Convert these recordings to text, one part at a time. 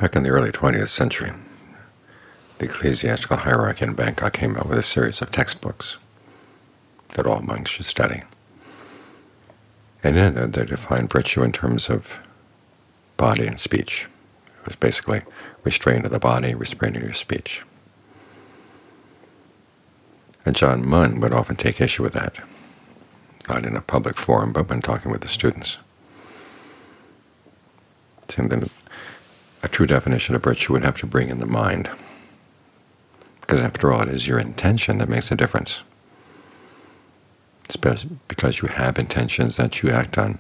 Back in the early 20th century, the ecclesiastical hierarchy in Bangkok came out with a series of textbooks that all monks should study. And in it, they defined virtue in terms of body and speech. It was basically restraint of the body, restraint of your speech. And Ajahn Mun would often take issue with that, not in a public forum, but when talking with the students. And then a true definition of virtue would have to bring in the mind, because after all, it is your intention that makes a difference. It's because you have intentions that you act on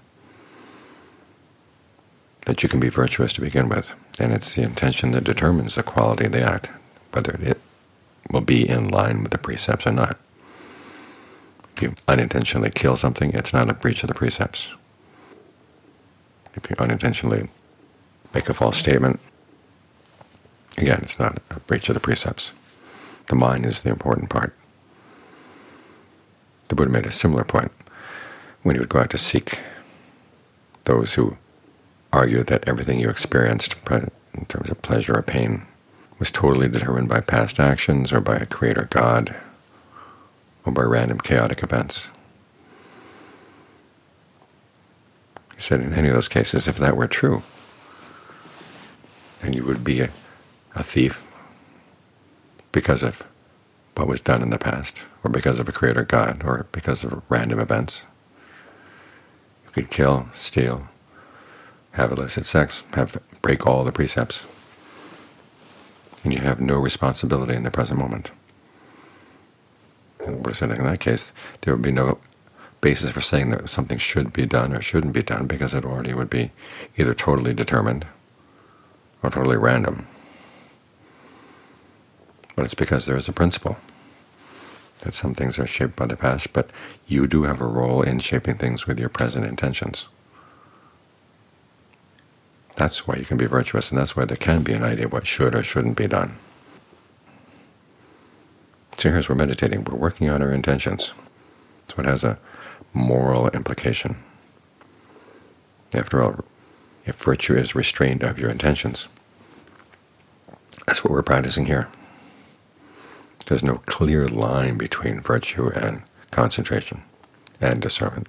that you can be virtuous to begin with, and it's the intention that determines the quality of the act, whether it will be in line with the precepts or not. If you unintentionally kill something, it's not a breach of the precepts. If you unintentionally make a false statement, again, it's not a breach of the precepts. The mind is the important part. The Buddha made a similar point when he would go out to seek those who argued that everything you experienced in terms of pleasure or pain was totally determined by past actions or by a creator God or by random chaotic events. He said in any of those cases, if that were true, then you would be a thief because of what was done in the past, or because of a creator God, or because of random events. You could kill, steal, have illicit sex, break all the precepts, and you have no responsibility in the present moment. And we're saying in that case, there would be no basis for saying that something should be done or shouldn't be done, because it already would be either totally determined or totally random. But it's because there is a principle that some things are shaped by the past, but you do have a role in shaping things with your present intentions. That's why you can be virtuous, and that's why there can be an idea of what should or shouldn't be done. So here's we're meditating. We're working on our intentions. So it has a moral implication. After all, if virtue is restraint of your intentions, that's what we're practicing here. There's no clear line between virtue and concentration and discernment.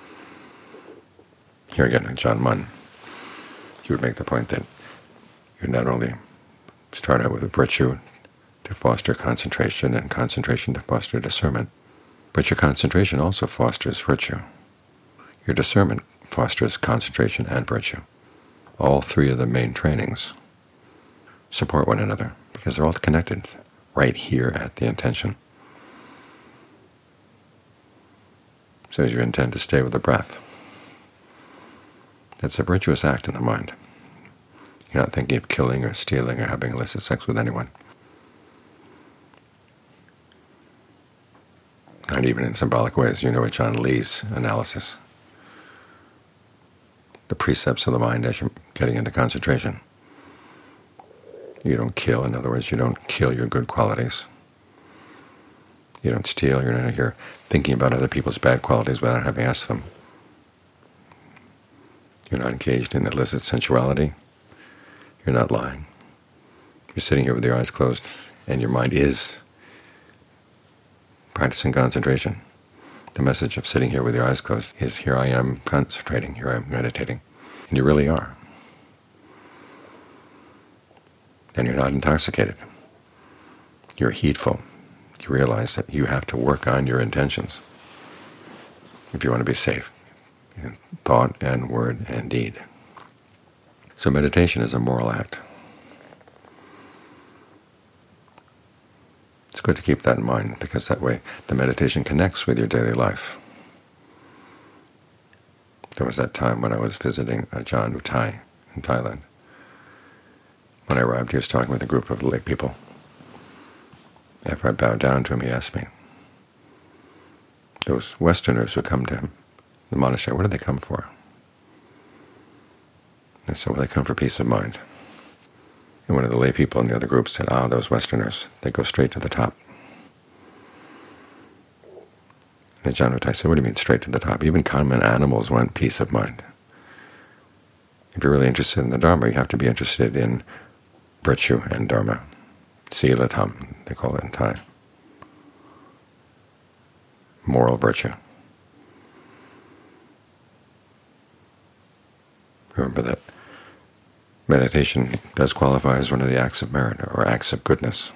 Here again, Ajahn Mun, he would make the point that you not only start out with virtue to foster concentration and concentration to foster discernment, but your concentration also fosters virtue. Your discernment fosters concentration and virtue. All three of the main trainings support one another because they're all connected right here at the intention. So as you intend to stay with the breath, that's a virtuous act in the mind. You're not thinking of killing or stealing or having illicit sex with anyone. Not even in symbolic ways. You know Ajahn Lee's analysis. The precepts of the mind as you're getting into concentration. You don't kill. In other words, you don't kill your good qualities. You don't steal. You're not here thinking about other people's bad qualities without having asked them. You're not engaged in illicit sensuality. You're not lying. You're sitting here with your eyes closed, and your mind is practicing concentration. The message of sitting here with your eyes closed is, here I am concentrating, here I am meditating. And you really are. And you're not intoxicated. You're heedful. You realize that you have to work on your intentions if you want to be safe in thought and word and deed. So meditation is a moral act. It's good to keep that in mind, because that way the meditation connects with your daily life. There was that time when I was visiting Ajahn U Tai in Thailand. When I arrived, he was talking with a group of lay people. After I bowed down to him, he asked me, those Westerners who come to him, the monastery, what do they come for? I said, well, they come for peace of mind. And one of the lay people in the other group said, those Westerners, they go straight to the top. And Ajahn U Tai said, what do you mean straight to the top? Even common animals want peace of mind. If you're really interested in the Dharma, you have to be interested in virtue and dharma. Silatam, they call it in Thai. Moral virtue. Remember that meditation does qualify as one of the acts of merit, or acts of goodness,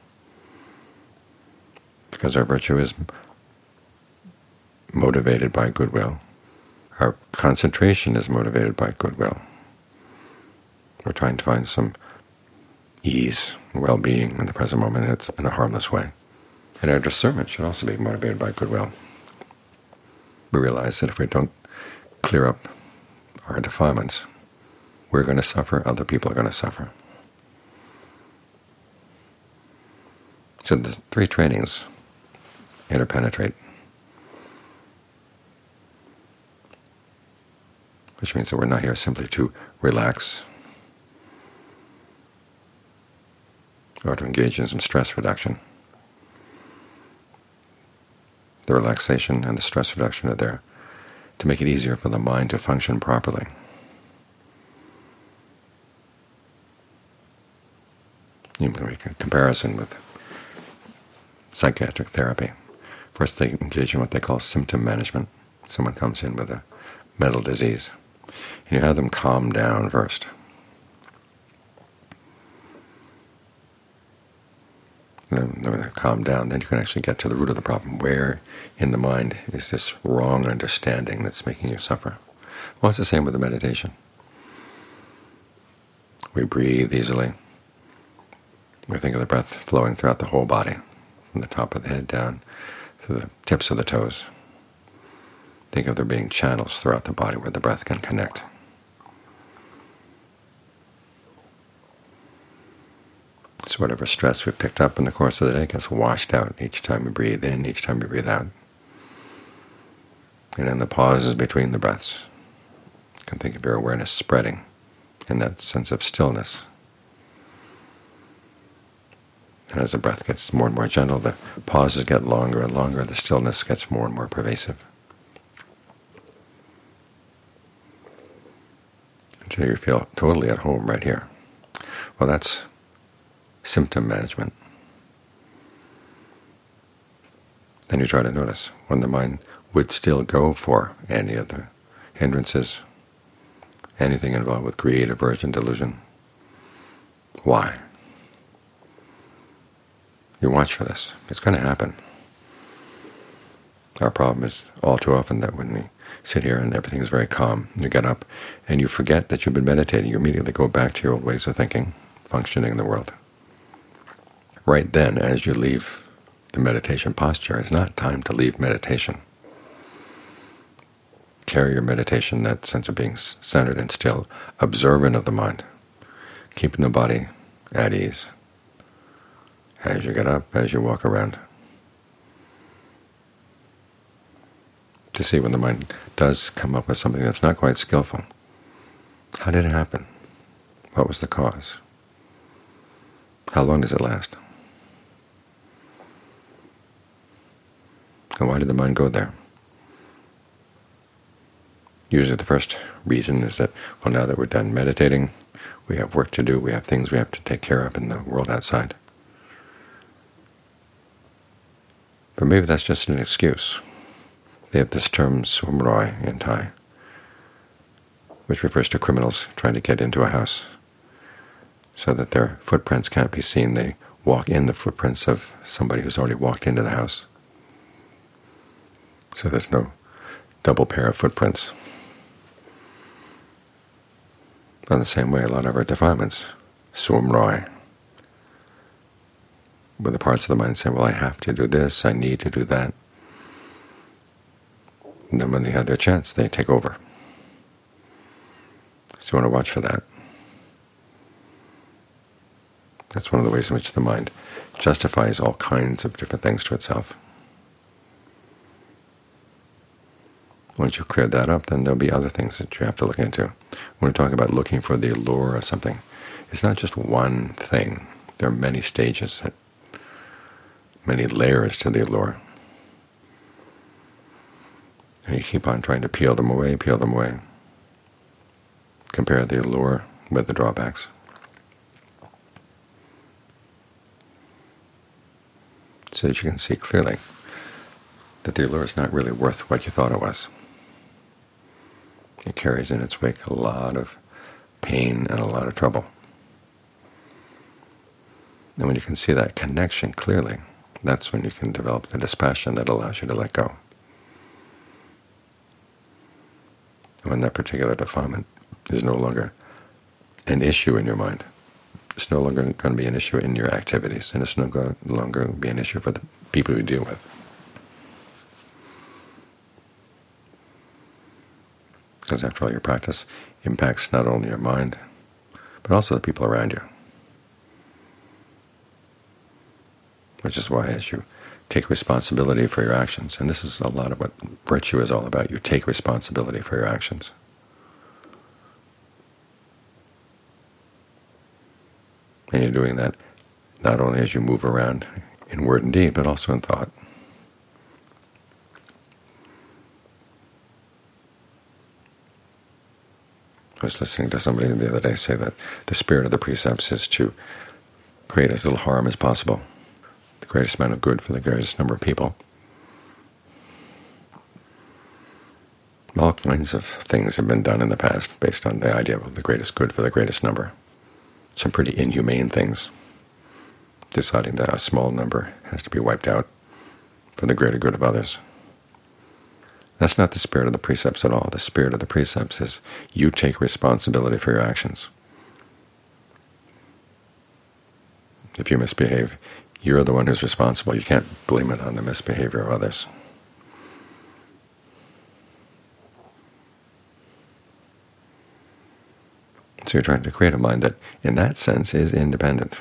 because our virtue is motivated by goodwill. Our concentration is motivated by goodwill. We're trying to find some ease, well-being in the present moment. It's in a harmless way. And our discernment should also be motivated by goodwill. We realize that if we don't clear up our defilements, we're going to suffer, other people are going to suffer. So the three trainings interpenetrate, which means that we're not here simply to relax or to engage in some stress reduction. The relaxation and the stress reduction are there to make it easier for the mind to function properly. You can make a comparison with psychiatric therapy. First, they engage in what they call symptom management. Someone comes in with a mental disease, and you have them calm down first. Then when they calm down, then you can actually get to the root of the problem. Where in the mind is this wrong understanding that's making you suffer? Well, it's the same with the meditation. We breathe easily. We think of the breath flowing throughout the whole body, from the top of the head down to the tips of the toes. Think of there being channels throughout the body where the breath can connect. So whatever stress we picked up in the course of the day gets washed out each time we breathe in, each time we breathe out. And in the pauses between the breaths, you can think of your awareness spreading in that sense of stillness. And as the breath gets more and more gentle, the pauses get longer and longer, the stillness gets more and more pervasive, until you feel totally at home right here. Well, that's symptom management. Then you try to notice when the mind would still go for any of the hindrances, anything involved with greed, aversion, delusion. Why? You watch for this. It's going to happen. Our problem is all too often that when we sit here and everything is very calm, you get up and you forget that you've been meditating. You immediately go back to your old ways of thinking, functioning in the world. Right then, as you leave the meditation posture, it's not time to leave meditation. Carry your meditation, that sense of being centered and still, observant of the mind, keeping the body at ease as you get up, as you walk around, to see when the mind does come up with something that's not quite skillful. How did it happen? What was the cause? How long does it last? And why did the mind go there? Usually the first reason is that, well, now that we're done meditating, we have work to do, we have things we have to take care of in the world outside. But maybe that's just an excuse. They have this term sumroi in Thai, which refers to criminals trying to get into a house so that their footprints can't be seen. They walk in the footprints of somebody who's already walked into the house. So there's no double pair of footprints. In the same way, a lot of our defilements, sumroi, with the parts of the mind saying, well, I have to do this, I need to do that. And then when they have their chance, they take over. So you want to watch for that. That's one of the ways in which the mind justifies all kinds of different things to itself. Once you've cleared that up, then there'll be other things that you have to look into. When we talk about looking for the allure of something, it's not just one thing. There are many stages, many layers to the allure. And you keep on trying to peel them away, compare the allure with the drawbacks. so that you can see clearly that the allure is not really worth what you thought it was. It carries in its wake a lot of pain and a lot of trouble. And when you can see that connection clearly, that's when you can develop the dispassion that allows you to let go. And when that particular defilement is no longer an issue in your mind, it's no longer going to be an issue in your activities, and it's no longer going to be an issue for the people you deal with. Because after all, your practice impacts not only your mind, but also the people around you. Which is why as you take responsibility for your actions, and this is a lot of what virtue is all about, you take responsibility for your actions. And you're doing that not only as you move around in word and deed, but also in thought. I was listening to somebody the other day say that the spirit of the precepts is to create as little harm as possible, the greatest amount of good for the greatest number of people. All kinds of things have been done in the past based on the idea of the greatest good for the greatest number. Some pretty inhumane things, deciding that a small number has to be wiped out for the greater good of others. That's not the spirit of the precepts at all. The spirit of the precepts is you take responsibility for your actions. If you misbehave, you're the one who's responsible. You can't blame it on the misbehavior of others. So you're trying to create a mind that, in that sense, is independent.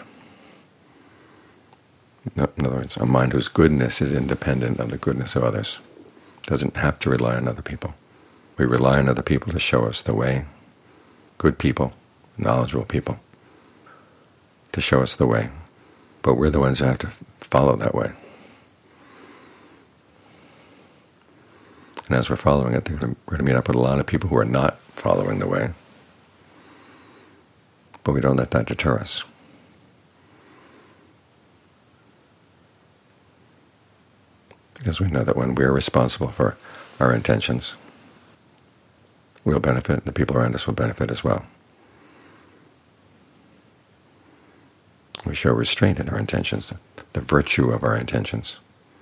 In other words, a mind whose goodness is independent of the goodness of others. Doesn't have to rely on other people. We rely on other people to show us the way, good people, knowledgeable people, to show us the way. But we're the ones who have to follow that way. And as we're following it, we're going to meet up with a lot of people who are not following the way. But we don't let that deter us. Because we know that when we're responsible for our intentions, we'll benefit, the people around us will benefit as well. We show restraint in our intentions, the virtue of our intentions.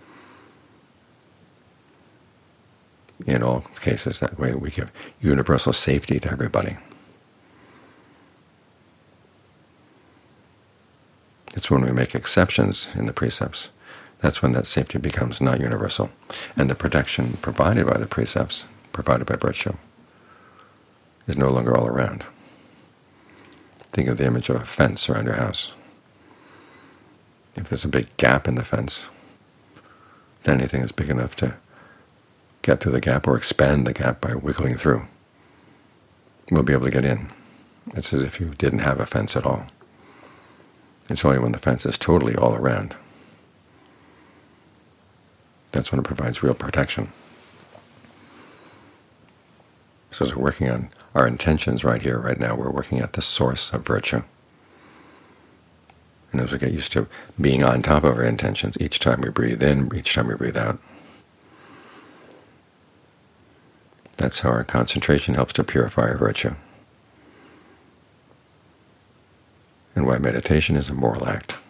In all cases, that way we give universal safety to everybody. It's when we make exceptions in the precepts, that's when that safety becomes not universal, and the protection provided by the precepts, provided by virtue, is no longer all around. Think of the image of a fence around your house. If there's a big gap in the fence, then anything that's big enough to get through the gap or expand the gap by wiggling through will be able to get in. It's as if you didn't have a fence at all. It's only when the fence is totally all around that's when it provides real protection. So as we're working on our intentions right here, right now, we're working at the source of virtue. And as we get used to being on top of our intentions each time we breathe in, each time we breathe out, that's how our concentration helps to purify our virtue. And why meditation is a moral act.